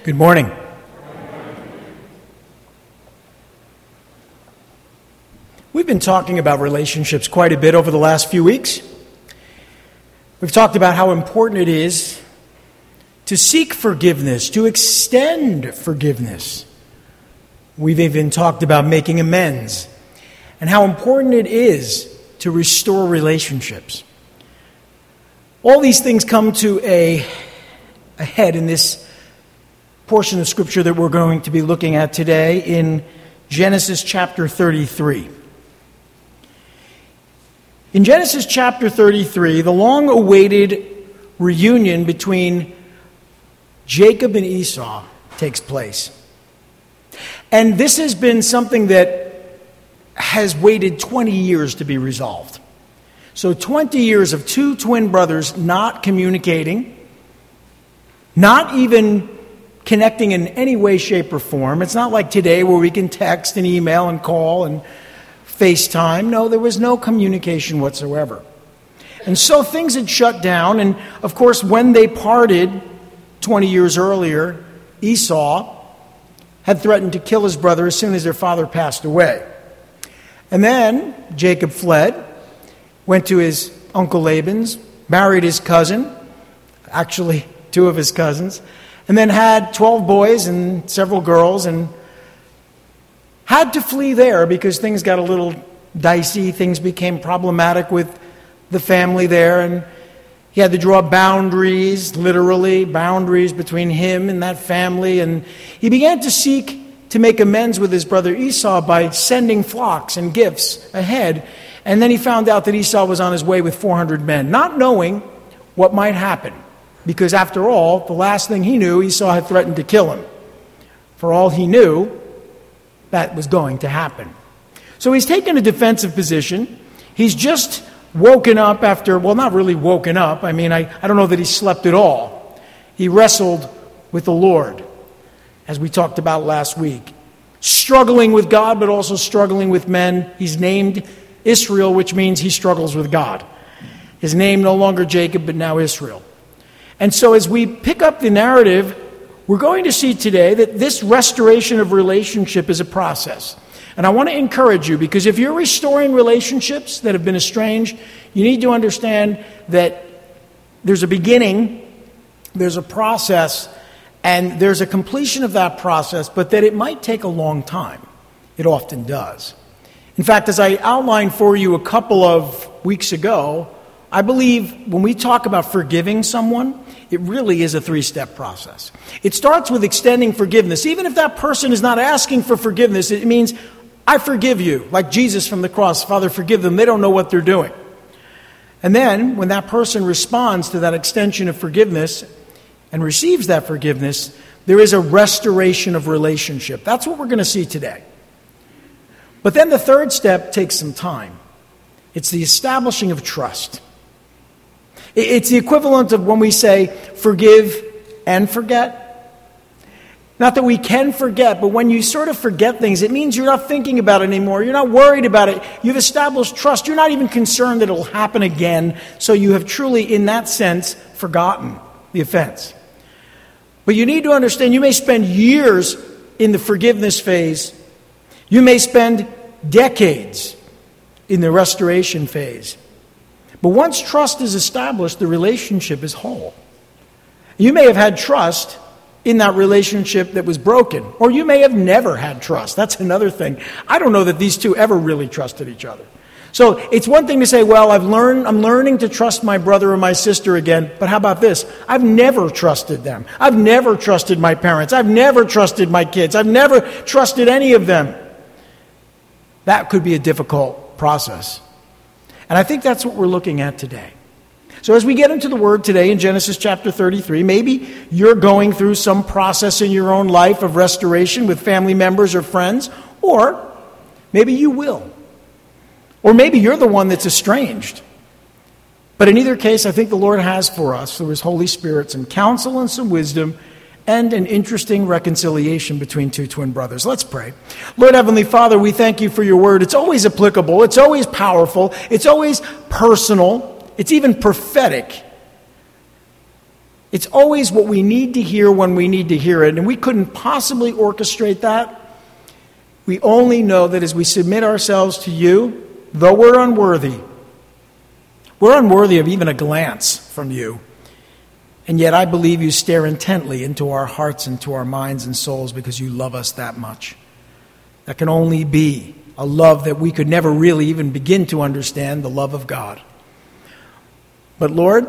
Good morning. We've been talking about relationships quite a bit over the last few weeks. We've talked about how important it is to seek forgiveness, to extend forgiveness. We've even talked about making amends and how important it is to restore relationships. All these things come to a head in this portion of Scripture that we're going to be looking at today in Genesis chapter 33. In Genesis chapter 33, the long-awaited reunion between Jacob and Esau takes place. And this has been something that has waited 20 years to be resolved. So 20 years of two twin brothers not communicating, not even connecting in any way, shape, or form. It's not like today where we can text and email and call and FaceTime. No, there was no communication whatsoever. And so things had shut down. And of course, when they parted 20 years earlier, Esau had threatened to kill his brother as soon as their father passed away. And then Jacob fled, went to his uncle Laban's, married his cousin, actually two of his cousins, and then had 12 boys and several girls, and had to flee there because things got a little dicey. Things became problematic with the family there, and he had to draw boundaries, literally boundaries between him and that family. And he began to seek to make amends with his brother Esau by sending flocks and gifts ahead. And then he found out that Esau was on his way with 400 men, not knowing what might happen. Because after all, the last thing he knew, Esau had threatened to kill him. For all he knew, that was going to happen. So he's taken a defensive position. He's just woken up after, well, not really woken up. I mean, I don't know that he slept at all. He wrestled with the Lord, as we talked about last week. Struggling with God, but also struggling with men. He's named Israel, which means he struggles with God. His name no longer Jacob, but now Israel. And so as we pick up the narrative, we're going to see today that this restoration of relationship is a process. And I want to encourage you, because if you're restoring relationships that have been estranged, you need to understand that there's a beginning, there's a process, and there's a completion of that process, but that it might take a long time. It often does. In fact, as I outlined for you a couple of weeks ago, I believe when we talk about forgiving someone, it really is a three-step process. It starts with extending forgiveness. Even if that person is not asking for forgiveness, it means, I forgive you, like Jesus from the cross. Father, forgive them. They don't know what they're doing. And then, when that person responds to that extension of forgiveness and receives that forgiveness, there is a restoration of relationship. That's what we're going to see today. But then the third step takes some time. It's the establishing of trust. It's the equivalent of when we say forgive and forget. Not that we can forget, but when you sort of forget things, it means you're not thinking about it anymore. You're not worried about it. You've established trust. You're not even concerned that it will happen again. So you have truly, in that sense, forgotten the offense. But you need to understand, you may spend years in the forgiveness phase. You may spend decades in the restoration phase. But once trust is established, the relationship is whole. You may have had trust in that relationship that was broken, or you may have never had trust. That's another thing. I don't know that these two ever really trusted each other. So it's one thing to say, well, I'm learning to trust my brother or my sister again, but how about this? I've never trusted them. I've never trusted my parents. I've never trusted my kids. I've never trusted any of them. That could be a difficult process. And I think that's what we're looking at today. So as we get into the Word today in Genesis chapter 33, maybe you're going through some process in your own life of restoration with family members or friends, or maybe you will. Or maybe you're the one that's estranged. But in either case, I think the Lord has for us, through His Holy Spirit, some counsel and some wisdom and an interesting reconciliation between two twin brothers. Let's pray. Lord Heavenly Father, we thank you for your word. It's always applicable. It's always powerful. It's always personal. It's even prophetic It's always what we need to hear when we need to hear it, and we couldn't possibly orchestrate that. We only know that as we submit ourselves to you, though we're unworthy of even a glance from you. And yet I believe you stare intently into our hearts and to our minds and souls because you love us that much. That can only be a love that we could never really even begin to understand, the love of God. But Lord,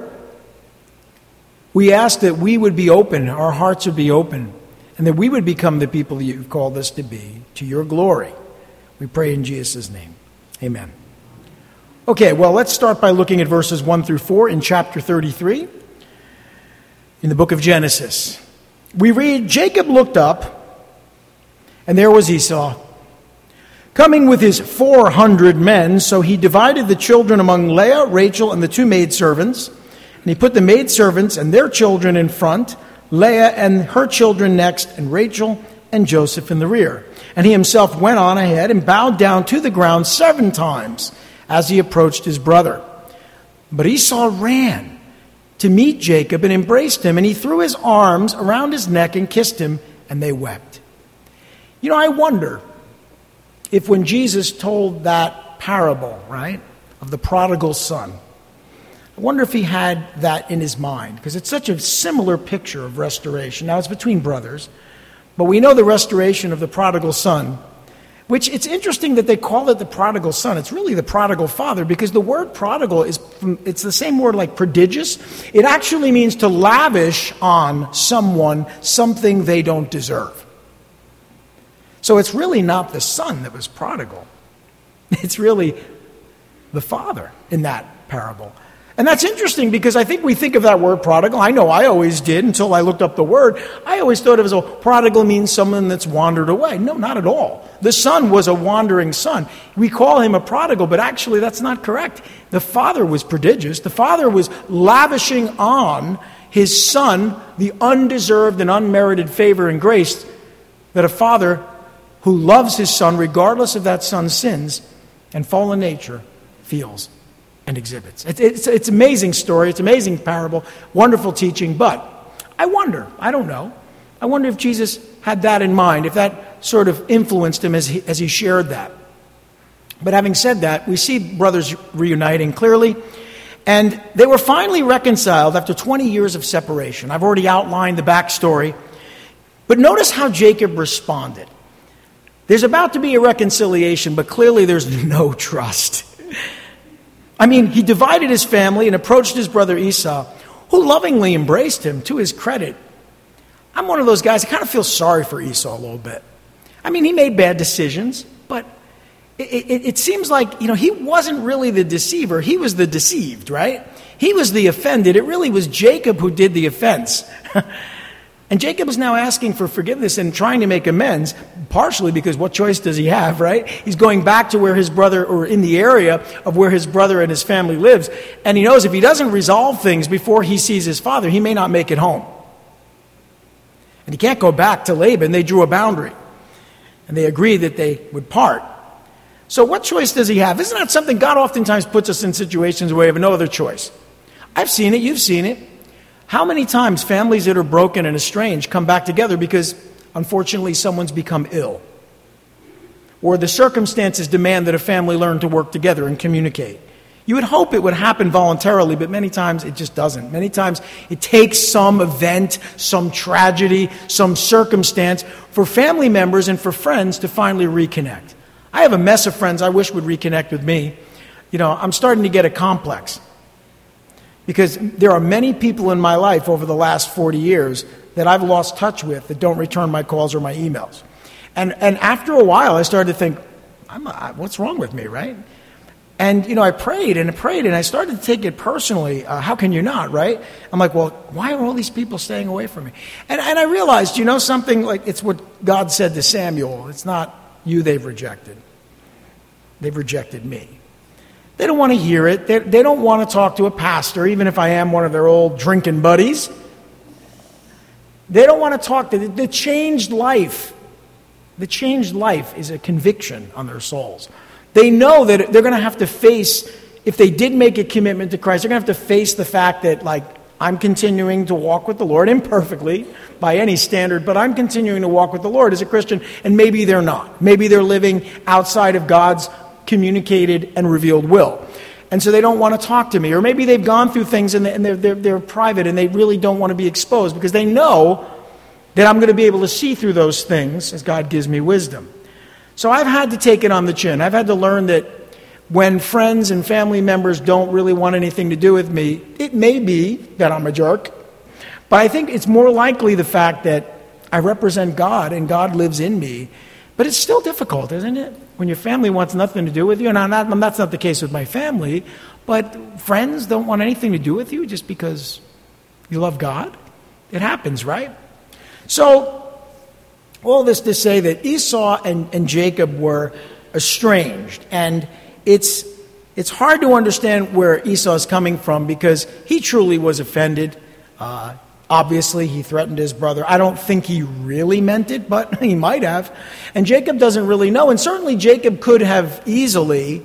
we ask that we would be open, our hearts would be open, and that we would become the people that you've called us to be, to your glory. We pray in Jesus' name. Amen. Okay, well, let's start by looking at verses 1 through 4 in chapter 33 in the book of Genesis. We read, Jacob looked up, and there was Esau, coming with his 400 men, so he divided the children among Leah, Rachel, and the 2 maidservants, and he put the maidservants and their children in front, Leah and her children next, and Rachel and Joseph in the rear. And he himself went on ahead and bowed down to the ground 7 times as he approached his brother. But Esau ran to meet Jacob and embraced him, and he threw his arms around his neck and kissed him, and they wept. You know, I wonder if when Jesus told that parable, right, of the prodigal son, I wonder if he had that in his mind, because it's such a similar picture of restoration. Now, it's between brothers, but we know the restoration of the prodigal son, which it's interesting that they call it the prodigal son. It's really the prodigal father, because the word prodigal it's the same word like prodigious. It actually means to lavish on someone something they don't deserve. So it's really not the son that was prodigal. It's really the father in that parable. And that's interesting because I think we think of that word prodigal. I know I always did until I looked up the word. I always thought of it as, prodigal means someone that's wandered away. No, not at all. The son was a wandering son. We call him a prodigal, but actually that's not correct. The father was prodigious. The father was lavishing on his son the undeserved and unmerited favor and grace that a father who loves his son, regardless of that son's sins and fallen nature, feels and exhibits. It's an amazing story. It's an amazing parable. Wonderful teaching. But I wonder, I don't know, I wonder if Jesus had that in mind, if that sort of influenced him as he shared that. But having said that, we see brothers reuniting clearly. And they were finally reconciled after 20 years of separation. I've already outlined the backstory. But notice how Jacob responded. There's about to be a reconciliation, but clearly there's no trust. I mean, he divided his family and approached his brother Esau, who lovingly embraced him, to his credit. I'm one of those guys, I kind of feel sorry for Esau a little bit. I mean, he made bad decisions, but it seems like, he wasn't really the deceiver. He was the deceived, right? He was the offended. It really was Jacob who did the offense. And Jacob is now asking for forgiveness and trying to make amends, partially because what choice does he have, right? He's going back to where his brother, or in the area of where his brother and his family lives. And he knows if he doesn't resolve things before he sees his father, he may not make it home. And he can't go back to Laban. They drew a boundary. And they agreed that they would part. So what choice does he have? Isn't that something God oftentimes puts us in situations where we have no other choice? I've seen it. You've seen it. How many times families that are broken and estranged come back together because, unfortunately, someone's become ill? Or the circumstances demand that a family learn to work together and communicate. You would hope it would happen voluntarily, but many times it just doesn't. Many times it takes some event, some tragedy, some circumstance for family members and for friends to finally reconnect. I have a mess of friends I wish would reconnect with me. I'm starting to get a complex. Because there are many people in my life over the last 40 years that I've lost touch with that don't return my calls or my emails. And after a while, I started to think, what's wrong with me, right? And, I prayed and I started to take it personally. How can you not, right? I'm like, well, why are all these people staying away from me? And I realized, something like it's what God said to Samuel. It's not you they've rejected. They've rejected me. They don't want to hear it. They don't want to talk to a pastor, even if I am one of their old drinking buddies. They don't want to talk to the changed life. The changed life is a conviction on their souls. They know that they're going to have to face, if they did make a commitment to Christ, they're going to have to face the fact that, I'm continuing to walk with the Lord, imperfectly by any standard, but I'm continuing to walk with the Lord as a Christian, and maybe they're not. Maybe they're living outside of God's communicated and revealed will. And so they don't want to talk to me. Or maybe they've gone through things and they're private and they really don't want to be exposed because they know that I'm going to be able to see through those things as God gives me wisdom. So I've had to take it on the chin. I've had to learn that when friends and family members don't really want anything to do with me, it may be that I'm a jerk, but I think it's more likely the fact that I represent God and God lives in me. But it's still difficult, isn't it? When your family wants nothing to do with you, and that's not the case with my family, but friends don't want anything to do with you just because you love God. It happens, right? So, all this to say that Esau and Jacob were estranged, and it's hard to understand where Esau is coming from because he truly was offended. Obviously, he threatened his brother. I don't think he really meant it, but he might have. And Jacob doesn't really know. And certainly Jacob could have easily,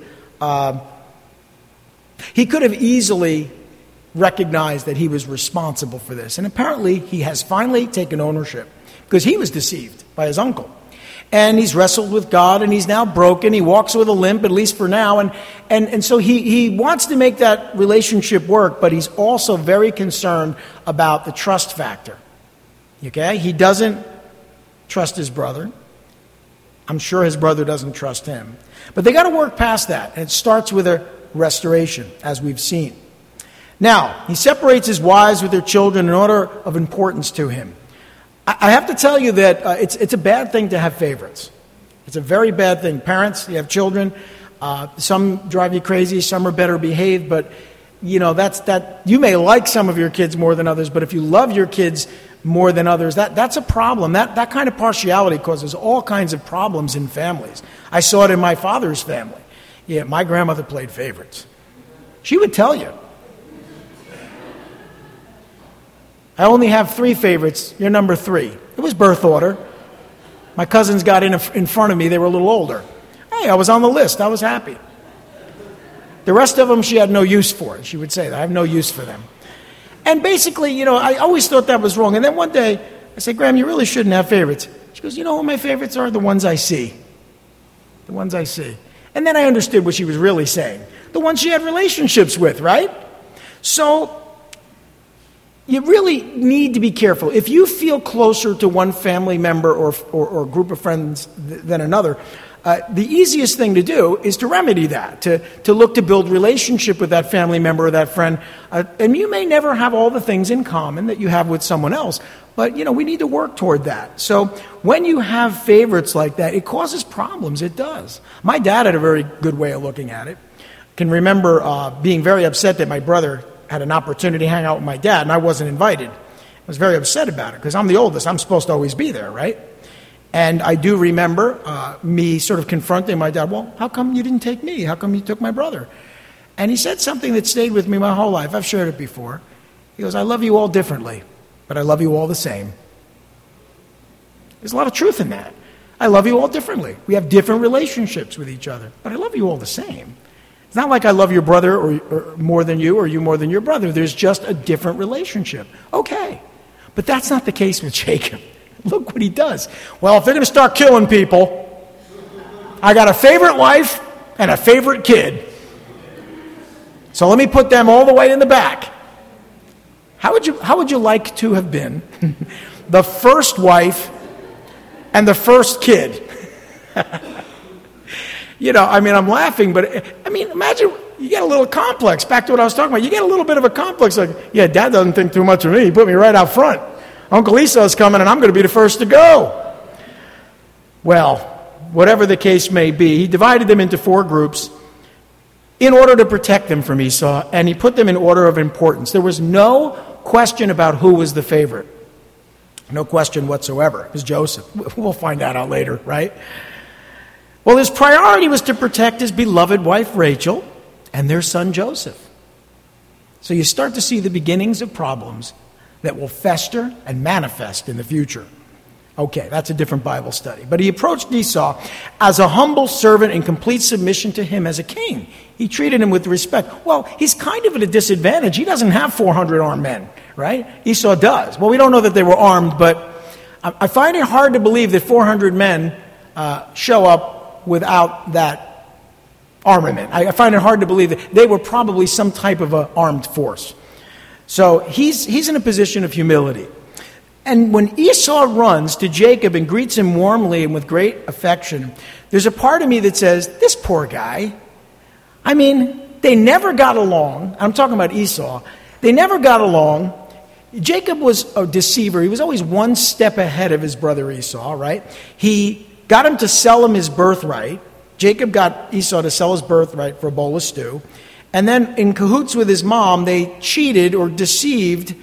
recognized that he was responsible for this. And apparently he has finally taken ownership because he was deceived by his uncle. And he's wrestled with God, and he's now broken. He walks with a limp, at least for now. And so he wants to make that relationship work, but he's also very concerned about the trust factor. Okay? He doesn't trust his brother. I'm sure his brother doesn't trust him. But they got to work past that, and it starts with a restoration, as we've seen. Now, he separates his wives with their children in order of importance to him. I have to tell you that it's a bad thing to have favorites. It's a very bad thing. Parents, you have children. Some drive you crazy. Some are better behaved. But, you know, you may like some of your kids more than others. But if you love your kids more than others, that's a problem. That kind of partiality causes all kinds of problems in families. I saw it in my father's family. Yeah, my grandmother played favorites. She would tell you. I only have 3 favorites. You're number 3. It was birth order. My cousins got in front of me. They were a little older. Hey, I was on the list. I was happy. The rest of them she had no use for. She would say that. I have no use for them. And basically, you know, I always thought that was wrong. And then one day, I said, Graham, you really shouldn't have favorites. She goes, you know what my favorites are? The ones I see. The ones I see. And then I understood what she was really saying. The ones she had relationships with, right? So you really need to be careful. If you feel closer to one family member or group of friends than another, the easiest thing to do is to remedy that, to look to build relationship with that family member or that friend. And you may never have all the things in common that you have with someone else, but, you know, we need to work toward that. So when you have favorites like that, it causes problems. It does. My dad had a very good way of looking at it. I can remember being very upset that my brother had an opportunity to hang out with my dad, and I wasn't invited. I was very upset about it, because I'm the oldest. I'm supposed to always be there, right? And I do remember me sort of confronting my dad, well, how come you didn't take me? How come you took my brother? And he said something that stayed with me my whole life. I've shared it before. He goes, I love you all differently, but I love you all the same. There's a lot of truth in that. I love you all differently. We have different relationships with each other, but I love you all the same. It's not like I love your brother or more than you or you more than your brother. There's just a different relationship. Okay. But that's not the case with Jacob. Look what he does. Well, if they're going to start killing people, I got a favorite wife and a favorite kid. So let me put them all the way in the back. How would you like to have been the first wife and the first kid? You know, I mean, I'm laughing, but I mean, imagine you get a little complex. Back to what I was talking about. You get a little bit of a complex. Like, yeah, Dad doesn't think too much of me. He put me right out front. Uncle Esau's coming, and I'm going to be the first to go. Well, whatever the case may be, he divided them into 4 groups in order to protect them from Esau, and he put them in order of importance. There was no question about who was the favorite. No question whatsoever. It was Joseph. We'll find that out later, right? Well, his priority was to protect his beloved wife, Rachel, and their son, Joseph. So you start to see the beginnings of problems that will fester and manifest in the future. Okay, that's a different Bible study. But he approached Esau as a humble servant in complete submission to him as a king. He treated him with respect. Well, he's kind of at a disadvantage. He doesn't have 400 armed men, right? Esau does. Well, we don't know that they were armed, but I find it hard to believe that 400 men show up without that armament. I find it hard to believe that they were probably some type of an armed force. So he's in a position of humility. And when Esau runs to Jacob and greets him warmly and with great affection, there's a part of me that says, this poor guy, I mean, they never got along. I'm talking about Esau. They never got along. Jacob was a deceiver. He was always one step ahead of his brother Esau, right? He got him to sell him his birthright. Jacob got Esau to sell his birthright for a bowl of stew. And then in cahoots with his mom, they cheated or deceived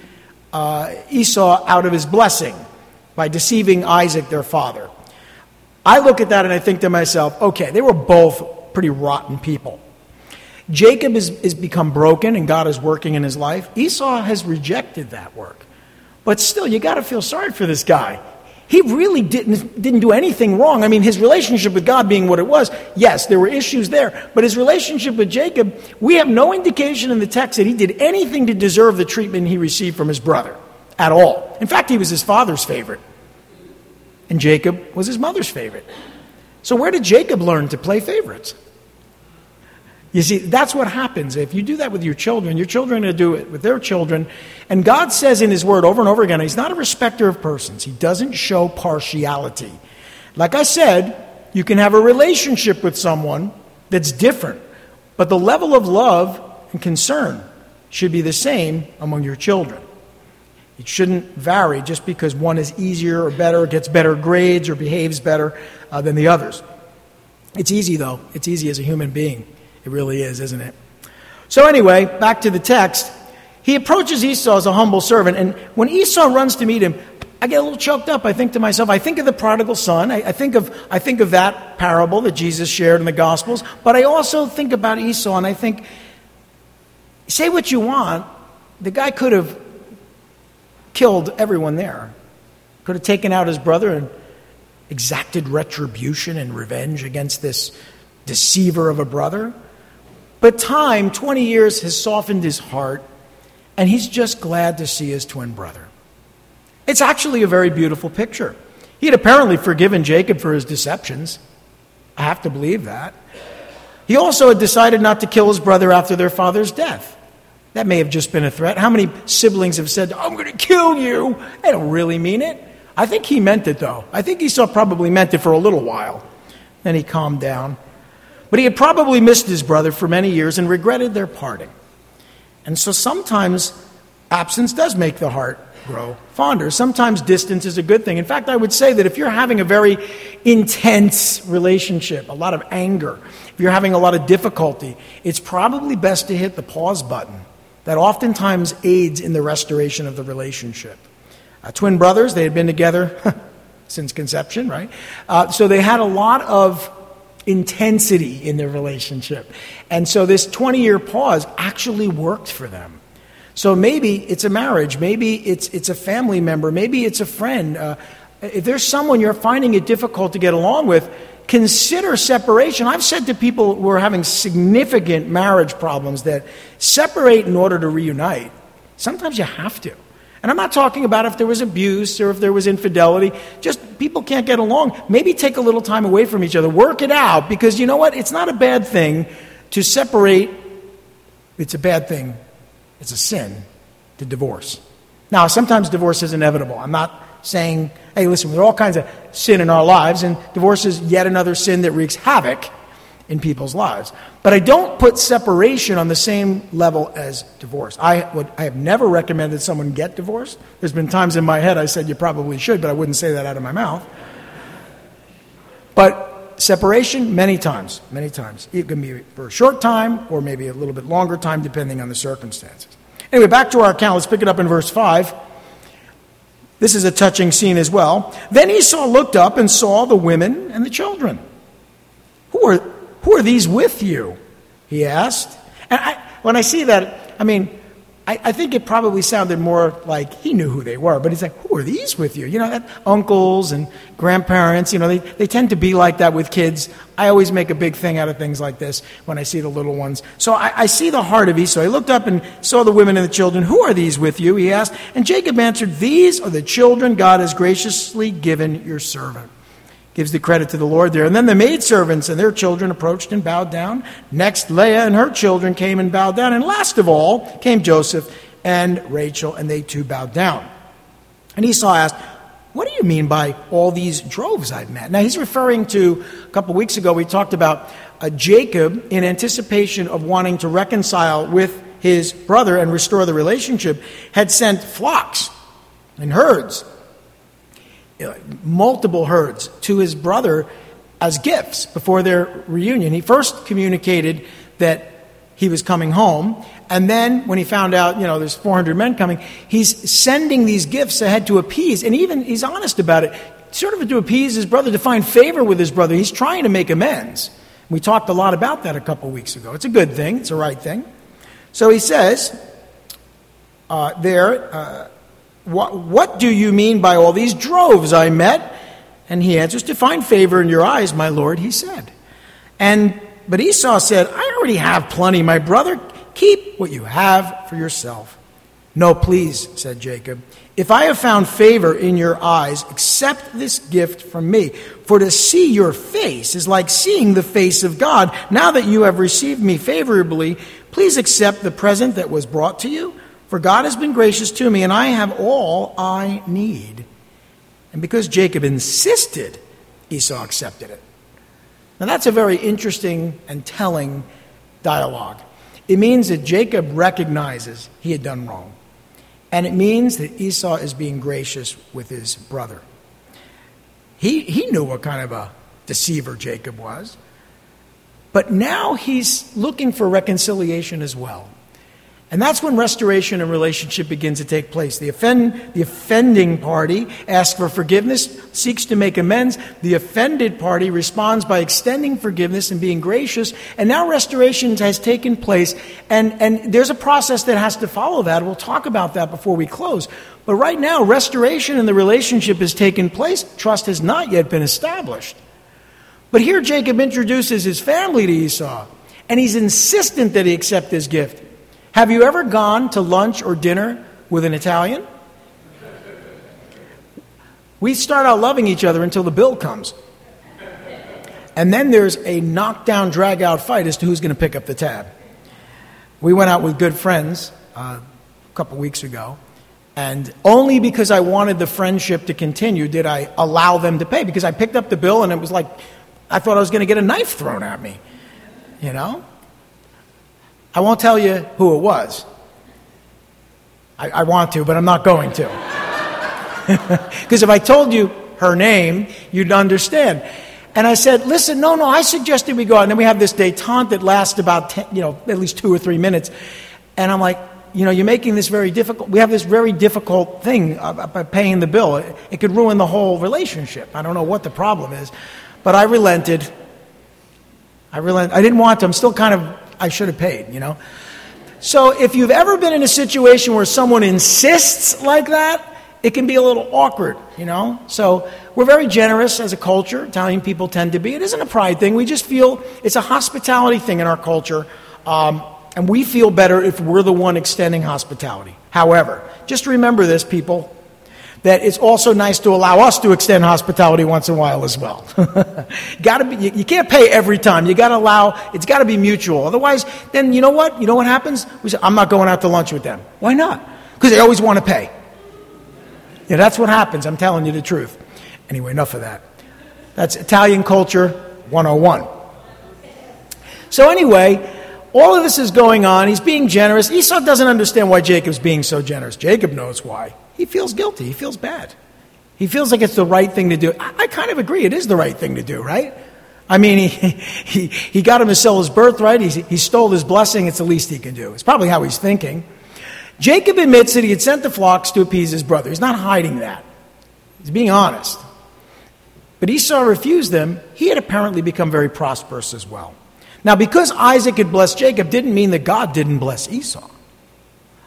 Esau out of his blessing by deceiving Isaac, their father. I look at that and I think to myself, okay, they were both pretty rotten people. Jacob is become broken and God is working in his life. Esau has rejected that work. But still, you got to feel sorry for this guy. He really didn't do anything wrong. I mean, his relationship with God being what it was, yes, there were issues there. But his relationship with Jacob, we have no indication in the text that he did anything to deserve the treatment he received from his brother at all. In fact, he was his father's favorite. And Jacob was his mother's favorite. So where did Jacob learn to play favorites? You see, that's what happens. If you do that with your children are going to do it with their children. And God says in his word over and over again, he's not a respecter of persons. He doesn't show partiality. Like I said, you can have a relationship with someone that's different, but the level of love and concern should be the same among your children. It shouldn't vary just because one is easier or better, gets better grades, or behaves better than the others. It's easy, though. It's easy as a human being. It really is, isn't it? So anyway, back to the text. He approaches Esau as a humble servant, and when Esau runs to meet him, I get a little choked up. I think to myself, I think of the prodigal son. I think of that parable that Jesus shared in the Gospels, but I also think about Esau, and I think, say what you want, the guy could have killed everyone there. Could have taken out his brother and exacted retribution and revenge against this deceiver of a brother. But time, 20 years, has softened his heart, and he's just glad to see his twin brother. It's actually a very beautiful picture. He had apparently forgiven Jacob for his deceptions. I have to believe that. He also had decided not to kill his brother after their father's death. That may have just been a threat. How many siblings have said, I'm going to kill you? They don't really mean it. I think he meant it, though. I think Esau probably meant it for a little while. Then he calmed down. But he had probably missed his brother for many years and regretted their parting. And so sometimes absence does make the heart grow fonder. Sometimes distance is a good thing. In fact, I would say that if you're having a very intense relationship, a lot of anger, if you're having a lot of difficulty, it's probably best to hit the pause button. That oftentimes aids in the restoration of the relationship. Twin brothers, they had been together since conception, right? So they had a lot of intensity in their relationship. And so this 20-year pause actually worked for them. So maybe it's a marriage, maybe it's a family member, maybe it's a friend. If there's someone you're finding it difficult to get along with, consider separation. I've said to people who are having significant marriage problems that separate in order to reunite. Sometimes you have to. And I'm not talking about if there was abuse or if there was infidelity. Just people can't get along. Maybe take a little time away from each other. Work it out, because you know what? It's not a bad thing to separate. It's a bad thing. It's a sin to divorce. Now, sometimes divorce is inevitable. I'm not saying, hey, listen, there are all kinds of sin in our lives, and divorce is yet another sin that wreaks havoc in people's lives. But I don't put separation on the same level as divorce. I have never recommended someone get divorced. There's been times in my head I said you probably should, but I wouldn't say that out of my mouth. But separation, many times. It can be for a short time or maybe a little bit longer time depending on the circumstances. Anyway, back to our account. Let's pick it up in verse 5. This is a touching scene as well. Then Esau looked up and saw the women and the children. Who are these with you? He asked. And when I see that, I I think it probably sounded more like he knew who they were, but he's like, who are these with you? That uncles and grandparents, they tend to be like that with kids. I always make a big thing out of things like this when I see the little ones. So I see the heart of Esau. He looked up and saw the women and the children. Who are these with you? He asked. And Jacob answered, these are the children God has graciously given your servant. Gives the credit to the Lord there. And then the maidservants and their children approached and bowed down. Next, Leah and her children came and bowed down. And last of all came Joseph and Rachel, and they too bowed down. And Esau asked, what do you mean by all these droves I've met? Now, he's referring to, a couple weeks ago, we talked about Jacob in anticipation of wanting to reconcile with his brother and restore the relationship, had sent flocks and herds, multiple herds, to his brother as gifts before their reunion. He first communicated that he was coming home, and then when he found out, there's 400 men coming, he's sending these gifts ahead to appease, and even he's honest about it, sort of to appease his brother, to find favor with his brother. He's trying to make amends. We talked a lot about that a couple weeks ago. It's a good thing. It's a right thing. So he says what do you mean by all these droves I met? And he answers, to find favor in your eyes, my lord, he said. But Esau said, I already have plenty, my brother. Keep what you have for yourself. No, please, said Jacob. If I have found favor in your eyes, accept this gift from me. For to see your face is like seeing the face of God. Now that you have received me favorably, please accept the present that was brought to you. For God has been gracious to me, and I have all I need. And because Jacob insisted, Esau accepted it. Now that's a very interesting and telling dialogue. It means that Jacob recognizes he had done wrong. And it means that Esau is being gracious with his brother. He knew what kind of a deceiver Jacob was. But now he's looking for reconciliation as well. And that's when restoration and relationship begins to take place. The offending party asks for forgiveness, seeks to make amends. The offended party responds by extending forgiveness and being gracious. And now restoration has taken place. And there's a process that has to follow that. We'll talk about that before we close. But right now, restoration in the relationship has taken place. Trust has not yet been established. But here Jacob introduces his family to Esau. And he's insistent that he accept this gift. Have you ever gone to lunch or dinner with an Italian? We start out loving each other until the bill comes. And then there's a knockdown, drag-out fight as to who's going to pick up the tab. We went out with good friends a couple weeks ago, and only because I wanted the friendship to continue did I allow them to pay, because I picked up the bill and it was like I thought I was going to get a knife thrown at me, I won't tell you who it was. I want to, but I'm not going to. Because if I told you her name, you'd understand. And I said, listen, no, I suggested we go out. And then we have this détente that lasts about, at least 2 or 3 minutes. And I'm like, you're making this very difficult. We have this very difficult thing about paying the bill. It could ruin the whole relationship. I don't know what the problem is. But I relented. I didn't want to. I'm still I should have paid, So if you've ever been in a situation where someone insists like that, it can be a little awkward, So we're very generous as a culture. Italian people tend to be. It isn't a pride thing. We just feel it's a hospitality thing in our culture. And we feel better if we're the one extending hospitality. However, just remember this, people, that it's also nice to allow us to extend hospitality once in a while as well. You can't pay every time. It's got to be mutual. Otherwise, then you know what? You know what happens? We say, I'm not going out to lunch with them. Why not? Because they always want to pay. That's what happens. I'm telling you the truth. Anyway, enough of that. That's Italian culture 101. So anyway, all of this is going on. He's being generous. Esau doesn't understand why Jacob's being so generous. Jacob knows why. He feels guilty. He feels bad. He feels like it's the right thing to do. I kind of agree. It is the right thing to do, right? I mean, he got him to sell his birthright. He stole his blessing. It's the least he can do. It's probably how he's thinking. Jacob admits that he had sent the flocks to appease his brother. He's not hiding that. He's being honest. But Esau refused them. He had apparently become very prosperous as well. Now, because Isaac had blessed Jacob didn't mean that God didn't bless Esau.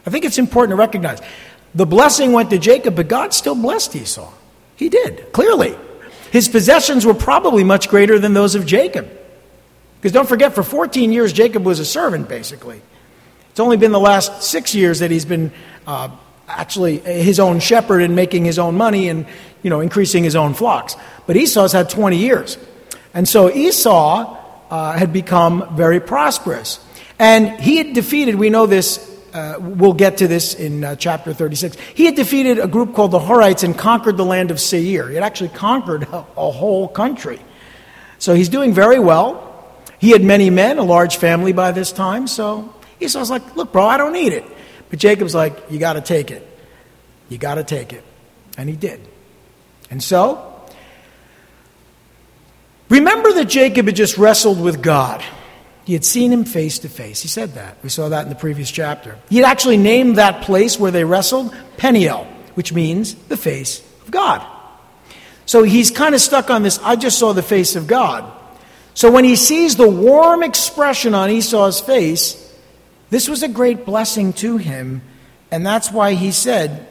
I think it's important to recognize. The blessing went to Jacob, but God still blessed Esau. He did, clearly. His possessions were probably much greater than those of Jacob. Because don't forget, for 14 years, Jacob was a servant, basically. It's only been the last 6 years that he's been actually his own shepherd and making his own money and, increasing his own flocks. But Esau's had 20 years. And so Esau had become very prosperous. And he had defeated, we know this, we'll get to this in chapter 36. He had defeated a group called the Horites and conquered the land of Seir. He had actually conquered a whole country. So he's doing very well. He had many men, a large family by this time. So Esau's like, look, bro, I don't need it. But Jacob's like, you got to take it. You got to take it. And he did. And so, remember that Jacob had just wrestled with God. He had seen him face to face. He said that. We saw that in the previous chapter. He had actually named that place where they wrestled Peniel, which means the face of God. So he's kind of stuck on this, I just saw the face of God. So when he sees the warm expression on Esau's face, this was a great blessing to him. And that's why he said,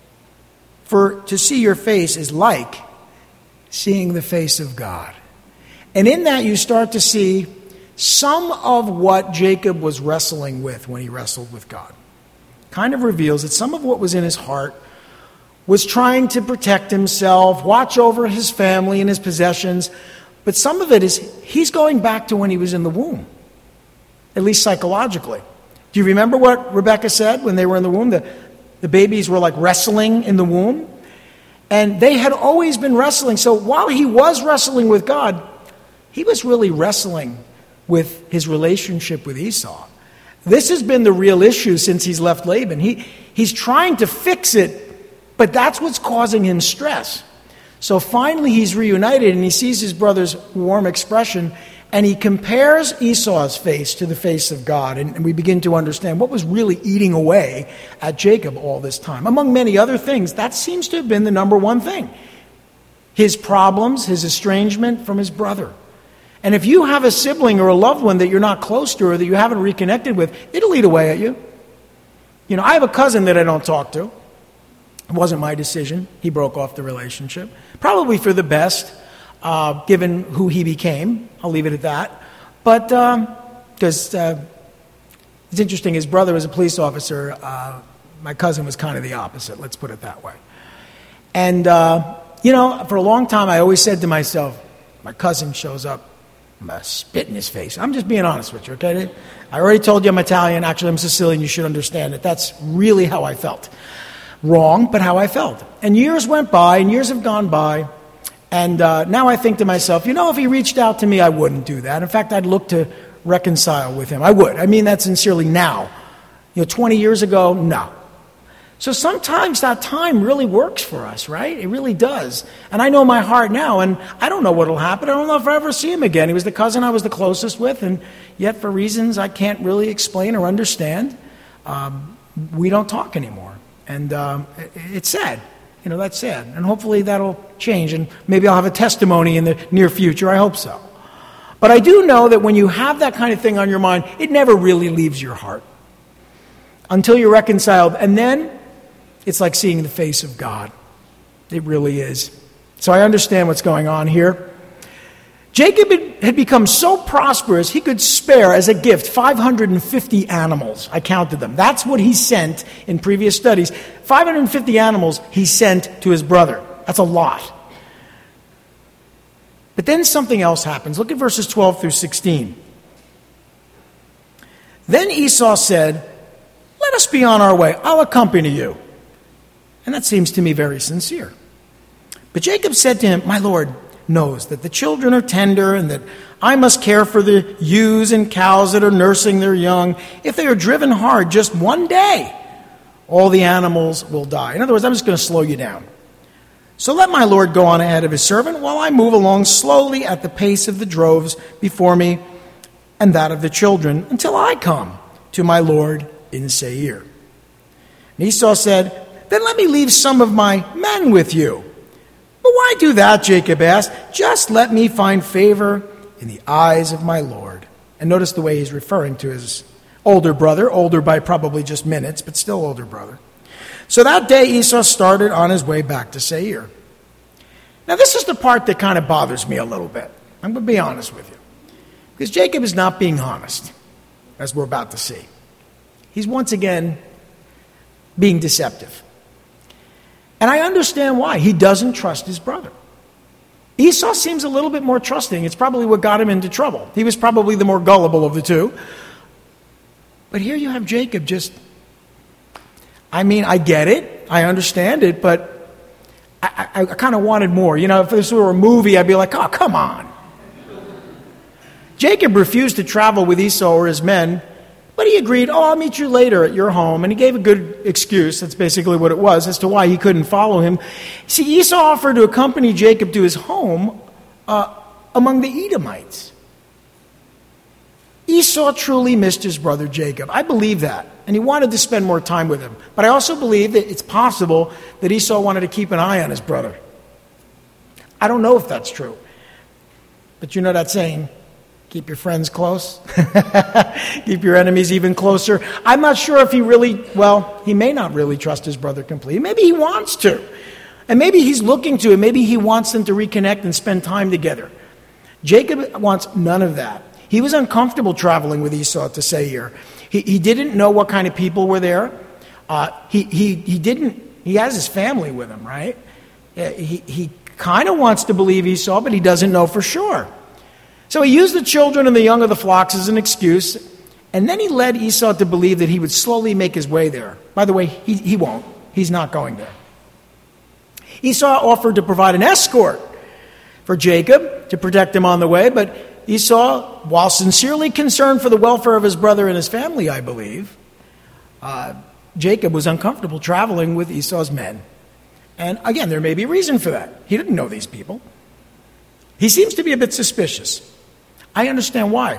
for to see your face is like seeing the face of God. And in that you start to see some of what Jacob was wrestling with when he wrestled with God. Kind of reveals that some of what was in his heart was trying to protect himself, watch over his family and his possessions. But some of it is he's going back to when he was in the womb, at least psychologically. Do you remember what Rebecca said when they were in the womb? The babies were like wrestling in the womb. And they had always been wrestling. So while he was wrestling with God, he was really wrestling with his relationship with Esau. This has been the real issue since he's left Laban. He's trying to fix it, but that's what's causing him stress. So finally he's reunited and he sees his brother's warm expression and he compares Esau's face to the face of God. And we begin to understand what was really eating away at Jacob all this time. Among many other things, that seems to have been the number one thing. His problems, his estrangement from his brother. And if you have a sibling or a loved one that you're not close to or that you haven't reconnected with, it'll eat away at you. I have a cousin that I don't talk to. It wasn't my decision. He broke off the relationship. Probably for the best, given who he became. I'll leave it at that. But, because it's interesting, his brother was a police officer. My cousin was kind of the opposite, let's put it that way. And, for a long time I always said to myself, my cousin shows up, I'm going to spit in his face. I'm just being honest with you, okay? I already told you I'm Italian. Actually, I'm Sicilian. You should understand it. That's really how I felt. Wrong, but how I felt. And years went by, and years have gone by, and now I think to myself, if he reached out to me, I wouldn't do that. In fact, I'd look to reconcile with him. I would. I mean that sincerely now. 20 years ago, no. So sometimes that time really works for us, right? It really does. And I know my heart now, and I don't know what will happen. I don't know if I ever see him again. He was the cousin I was the closest with, and yet for reasons I can't really explain or understand, we don't talk anymore. And it's sad. That's sad. And hopefully that'll change, and maybe I'll have a testimony in the near future. I hope so. But I do know that when you have that kind of thing on your mind, it never really leaves your heart until you're reconciled. And then it's like seeing the face of God. It really is. So I understand what's going on here. Jacob had become so prosperous, he could spare as a gift 550 animals. I counted them. That's what he sent in previous studies. 550 animals he sent to his brother. That's a lot. But then something else happens. Look at verses 12 through 16. Then Esau said, "Let us be on our way. I'll accompany you." And that seems to me very sincere. But Jacob said to him, "My Lord knows that the children are tender and that I must care for the ewes and cows that are nursing their young. If they are driven hard just one day, all the animals will die." In other words, I'm just going to slow you down. "So let my Lord go on ahead of his servant while I move along slowly at the pace of the droves before me and that of the children until I come to my Lord in Seir." And Esau said, "Then let me leave some of my men with you." "But why do that?" Jacob asked. "Just let me find favor in the eyes of my Lord." And notice the way he's referring to his older brother, older by probably just minutes, but still older brother. So that day Esau started on his way back to Seir. Now this is the part that kind of bothers me a little bit. I'm going to be honest with you. Because Jacob is not being honest, as we're about to see. He's once again being deceptive. And I understand why. He doesn't trust his brother. Esau seems a little bit more trusting. It's probably what got him into trouble. He was probably the more gullible of the two. But here you have Jacob I get it. I understand it, but I kind of wanted more. You know, if this were a movie, I'd be like, oh, come on. Jacob refused to travel with Esau or his men, but he agreed, I'll meet you later at your home. And he gave a good excuse, that's basically what it was, as to why he couldn't follow him. See, Esau offered to accompany Jacob to his home among the Edomites. Esau truly missed his brother Jacob. I believe that. And he wanted to spend more time with him. But I also believe that it's possible that Esau wanted to keep an eye on his brother. I don't know if that's true. But you know that saying, keep your friends close, keep your enemies even closer. I'm not sure if he may not really trust his brother completely. Maybe he wants to. And maybe he's looking to, and maybe he wants them to reconnect and spend time together. Jacob wants none of that. He was uncomfortable traveling with Esau to Seir. He didn't know what kind of people were there. He has his family with him, right? He kind of wants to believe Esau, but he doesn't know for sure. So he used the children and the young of the flocks as an excuse, and then he led Esau to believe that he would slowly make his way there. By the way, he won't. He's not going there. Esau offered to provide an escort for Jacob to protect him on the way, but Esau, while sincerely concerned for the welfare of his brother and his family, I believe, Jacob was uncomfortable traveling with Esau's men. And again, there may be a reason for that. He didn't know these people. He seems to be a bit suspicious. I understand why.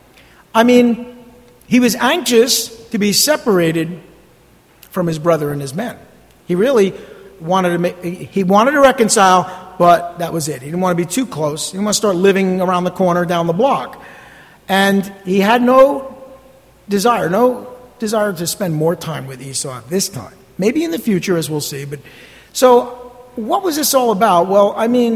He was anxious to be separated from his brother and his men. He really wanted to reconcile, but that was it. He didn't want to be too close. He didn't want to start living around the corner down the block. And he had no desire to spend more time with Esau at this time. Maybe in the future, as we'll see. But so what was this all about? Well,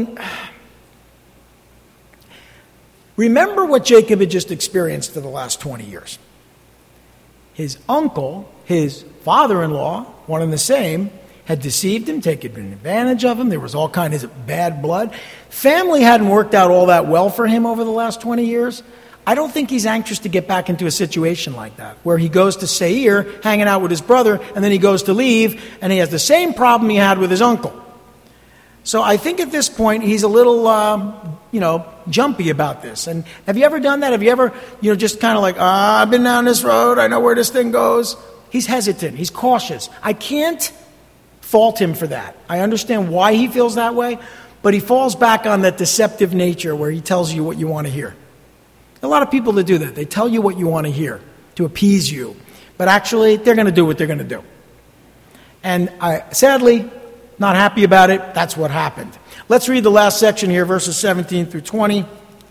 remember what Jacob had just experienced for the last 20 years. His uncle, his father-in-law, one and the same, had deceived him, taken advantage of him. There was all kinds of bad blood. Family hadn't worked out all that well for him over the last 20 years. I don't think he's anxious to get back into a situation like that, where he goes to Seir, hanging out with his brother, and then he goes to leave, and he has the same problem he had with his uncle. So I think at this point, he's a little, jumpy about this. And have you ever done that? Have you ever, just kind of like, I've been down this road. I know where this thing goes. He's hesitant. He's cautious. I can't fault him for that. I understand why he feels that way, but he falls back on that deceptive nature where he tells you what you want to hear. A lot of people that do that. They tell you what you want to hear to appease you, but actually they're going to do what they're going to do. And sadly, not happy about it. That's what happened. Let's read the last section here, verses 17 through 20.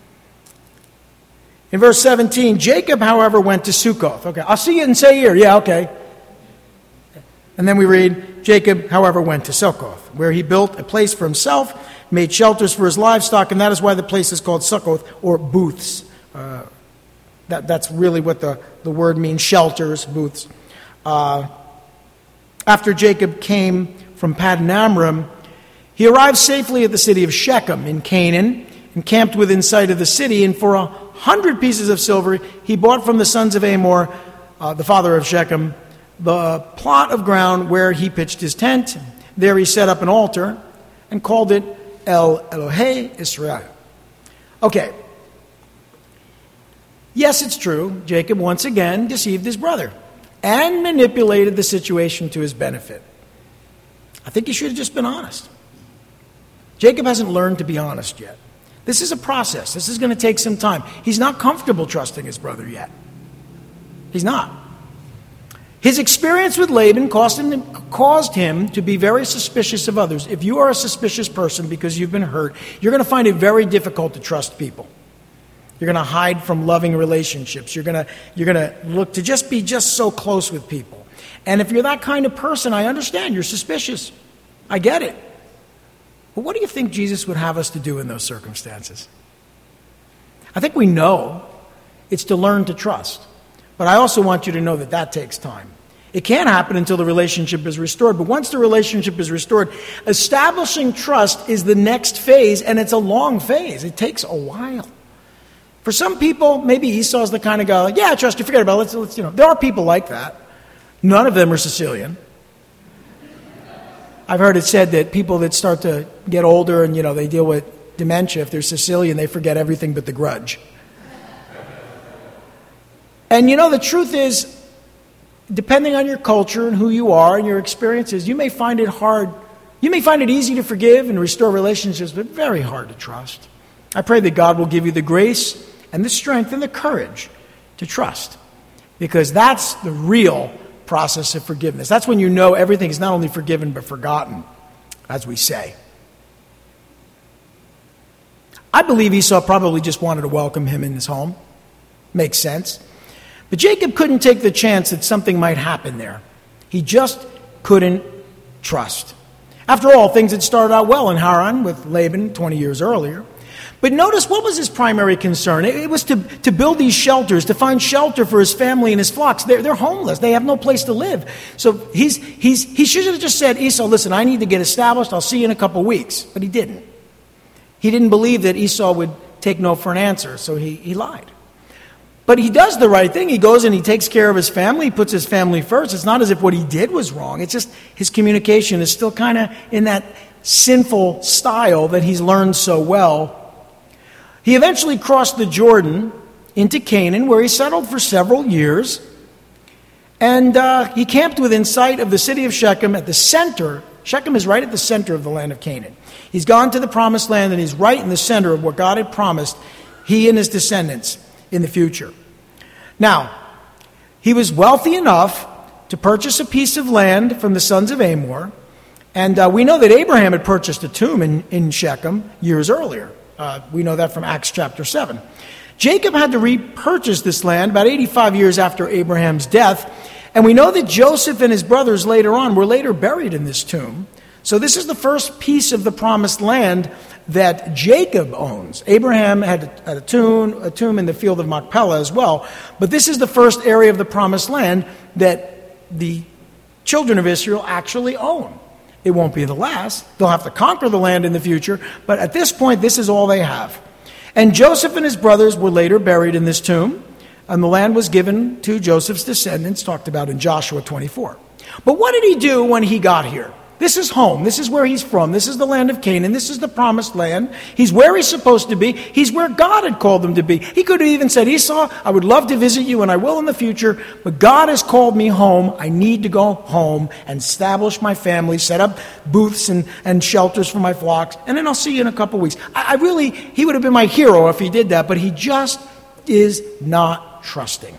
In verse 17, Jacob, however, went to Succoth. Okay, I'll see you in Seir. Yeah, okay. And then we read, Jacob, however, went to Succoth, where he built a place for himself, made shelters for his livestock, and that is why the place is called Succoth, or booths. That's really what the word means, shelters, booths. After Jacob came from Paddan Aram, he arrived safely at the city of Shechem in Canaan, and camped within sight of the city, and for 100 pieces of silver he bought from the sons of Hamor, the father of Shechem, the plot of ground where he pitched his tent. There he set up an altar and called it El Elohei Israel. Okay. Yes, it's true. Jacob once again deceived his brother and manipulated the situation to his benefit. I think he should have just been honest. Jacob hasn't learned to be honest yet. This is a process. This is going to take some time. He's not comfortable trusting his brother yet. He's not. His experience with Laban caused him to be very suspicious of others. If you are a suspicious person because you've been hurt, you're going to find it very difficult to trust people. You're going to hide from loving relationships. You're going to look to just be just so close with people. And if you're that kind of person, I understand. You're suspicious. I get it. But what do you think Jesus would have us to do in those circumstances? I think we know it's to learn to trust. But I also want you to know that that takes time. It can't happen until the relationship is restored. But once the relationship is restored, establishing trust is the next phase, and it's a long phase. It takes a while. For some people, maybe Esau's the kind of guy, like, yeah, I trust you, forget about it. Let's. There are people like that. None of them are Sicilian. I've heard it said that people that start to get older and, they deal with dementia, if they're Sicilian, they forget everything but the grudge. And the truth is, depending on your culture and who you are and your experiences, you may find it hard. You may find it easy to forgive and restore relationships, but very hard to trust. I pray that God will give you the grace and the strength and the courage to trust, because that's the real process of forgiveness. That's when you know everything is not only forgiven but forgotten, as we say. I believe Esau probably just wanted to welcome him in his home. Makes sense. But Jacob couldn't take the chance that something might happen there. He just couldn't trust. After all, things had started out well in Haran with Laban 20 years earlier. But notice, what was his primary concern? It was to build these shelters, to find shelter for his family and his flocks. They're homeless. They have no place to live. So he should have just said, Esau, listen, I need to get established. I'll see you in a couple weeks. But he didn't. He didn't believe that Esau would take no for an answer, so he lied. But he does the right thing. He goes and he takes care of his family. He puts his family first. It's not as if what he did was wrong. It's just his communication is still kind of in that sinful style that he's learned so well. He eventually crossed the Jordan into Canaan, where he settled for several years. And he camped within sight of the city of Shechem at the center. Shechem is right at the center of the land of Canaan. He's gone to the promised land, and he's right in the center of what God had promised he and his descendants in the future. Now, he was wealthy enough to purchase a piece of land from the sons of Amor. And we know that Abraham had purchased a tomb in Shechem years earlier. We know that from Acts chapter 7. Jacob had to repurchase this land about 85 years after Abraham's death. And we know that Joseph and his brothers later on were later buried in this tomb. So this is the first piece of the promised land that Jacob owns. Abraham had a tomb in the field of Machpelah as well. But this is the first area of the promised land that the children of Israel actually own. It won't be the last. They'll have to conquer the land in the future. But at this point, this is all they have. And Joseph and his brothers were later buried in this tomb. And the land was given to Joseph's descendants, talked about in Joshua 24. But what did he do when he got here? This is home. This is where he's from. This is the land of Canaan. This is the promised land. He's where he's supposed to be. He's where God had called him to be. He could have even said, Esau, I would love to visit you, and I will in the future, but God has called me home. I need to go home and establish my family, set up booths and shelters for my flocks, and then I'll see you in a couple weeks. He would have been my hero if he did that, but he just is not trusting.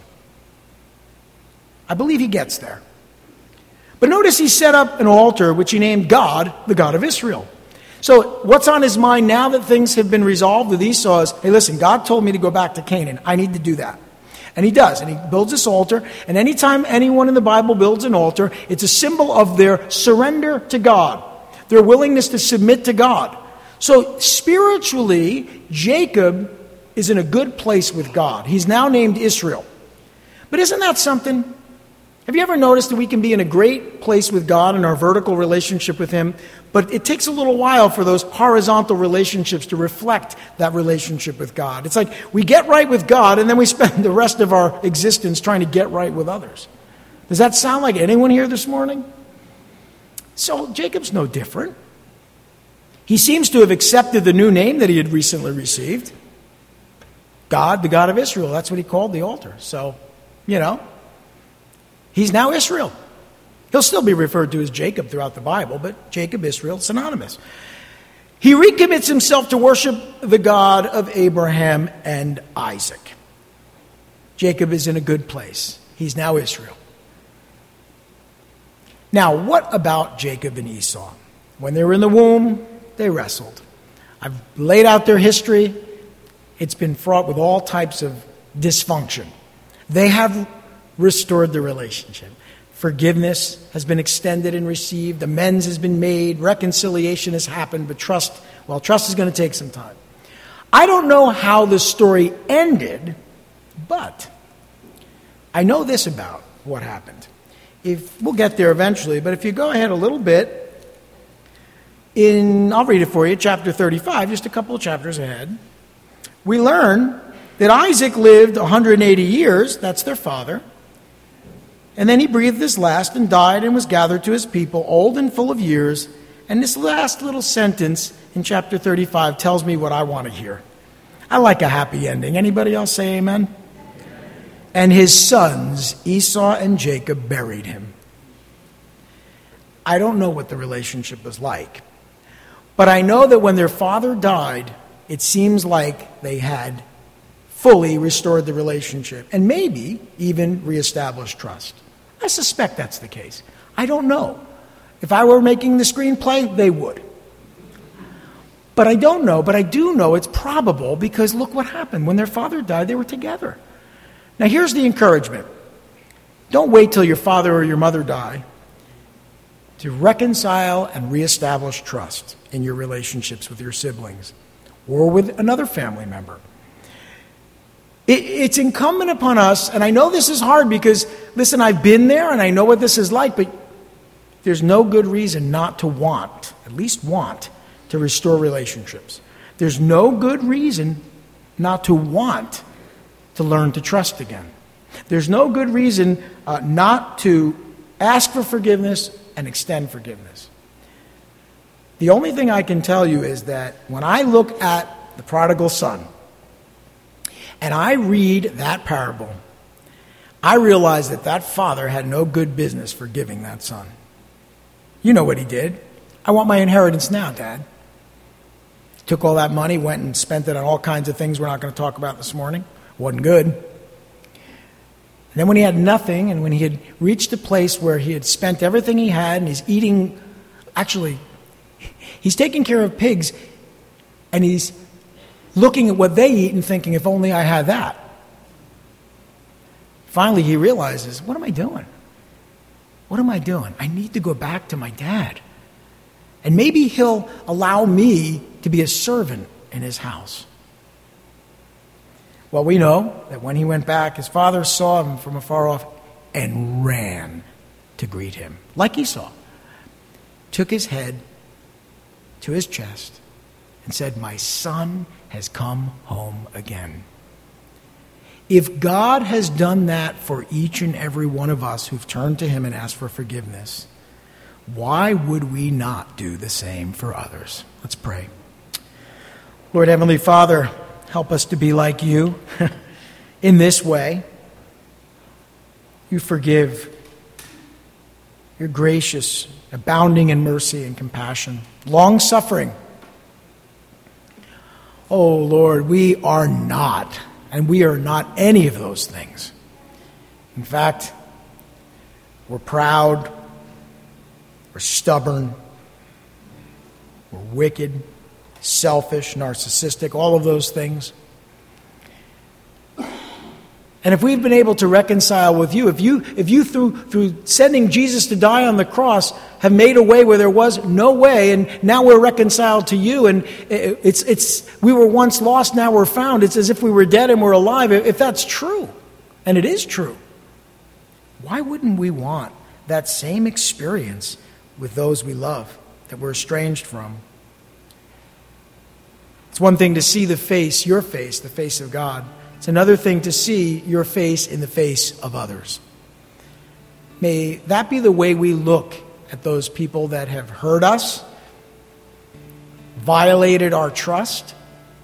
I believe he gets there. But notice he set up an altar which he named God, the God of Israel. So what's on his mind now that things have been resolved with Esau is, hey, listen, God told me to go back to Canaan. I need to do that. And he does. And he builds this altar. And anytime anyone in the Bible builds an altar, it's a symbol of their surrender to God, their willingness to submit to God. So spiritually, Jacob is in a good place with God. He's now named Israel. But isn't that something? Have you ever noticed that we can be in a great place with God in our vertical relationship with Him, but it takes a little while for those horizontal relationships to reflect that relationship with God? It's like we get right with God, and then we spend the rest of our existence trying to get right with others. Does that sound like anyone here this morning? So Jacob's no different. He seems to have accepted the new name that he had recently received. God, the God of Israel. That's what he called the altar. So, he's now Israel. He'll still be referred to as Jacob throughout the Bible, but Jacob, Israel, synonymous. He recommits himself to worship the God of Abraham and Isaac. Jacob is in a good place. He's now Israel. Now, what about Jacob and Esau? When they were in the womb, they wrestled. I've laid out their history. it's been fraught with all types of dysfunction. They have restored the relationship. Forgiveness has been extended and received. Amends has been made. Reconciliation has happened. But trust is going to take some time. I don't know how the story ended, but I know this about what happened. We'll get there eventually, but if you go ahead a little bit, I'll read it for you, chapter 35, just a couple of chapters ahead, we learn that Isaac lived 180 years, that's their father, and then he breathed his last and died and was gathered to his people, old and full of years. And this last little sentence in chapter 35 tells me what I want to hear. I like a happy ending. Anybody else say amen? And his sons, Esau and Jacob, buried him. I don't know what the relationship was like, but I know that when their father died, it seems like they had fully restored the relationship and maybe even reestablished trust. I suspect that's the case. I don't know. If I were making the screenplay, they would. But I don't know, but I do know it's probable because look what happened. When their father died, they were together. Now here's the encouragement. Don't wait till your father or your mother die to reconcile and reestablish trust in your relationships with your siblings or with another family member. It's incumbent upon us, and I know this is hard because, listen, I've been there and I know what this is like, but there's no good reason not to want, at least want, to restore relationships. There's no good reason not to want to learn to trust again. There's no good reason not to ask for forgiveness and extend forgiveness. The only thing I can tell you is that when I look at the prodigal son, and I read that parable, I realize that father had no good business forgiving that son. You know what he did. I want my inheritance now, Dad. Took all that money, went and spent it on all kinds of things we're not going to talk about this morning. Wasn't good. And then when he had nothing, and when he had reached a place where he had spent everything he had, and he's eating, actually, he's taking care of pigs, and he's looking at what they eat and thinking, if only I had that. Finally, he realizes, what am I doing? What am I doing? I need to go back to my dad. And maybe he'll allow me to be a servant in his house. Well, we know that when he went back, his father saw him from afar off and ran to greet him, like Esau. Took his head to his chest and said, my son has come home again. If God has done that for each and every one of us who've turned to him and asked for forgiveness, why would we not do the same for others? Let's pray. Lord Heavenly Father, help us to be like you in this way. You forgive. You're gracious, abounding in mercy and compassion, long-suffering. Oh, Lord, we are not, and we are not any of those things. In fact, we're proud, we're stubborn, we're wicked, selfish, narcissistic, all of those things. And if we've been able to reconcile with you, if you through sending Jesus to die on the cross have made a way where there was no way, and now we're reconciled to you, and we were once lost, now we're found. It's as if we were dead and we're alive. If that's true, and it is true, why wouldn't we want that same experience with those we love that we're estranged from? It's one thing to see the face, your face, the face of God. It's another thing to see your face in the face of others. May that be the way we look at those people that have hurt us, violated our trust.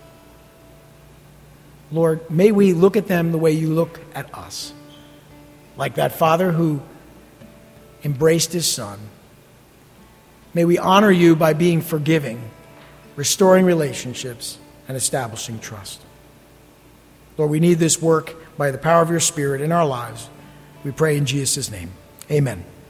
Lord, may we look at them the way you look at us. Like that father who embraced his son. May we honor you by being forgiving, restoring relationships, and establishing trust. Lord, we need this work by the power of your Spirit in our lives. We pray in Jesus' name. Amen.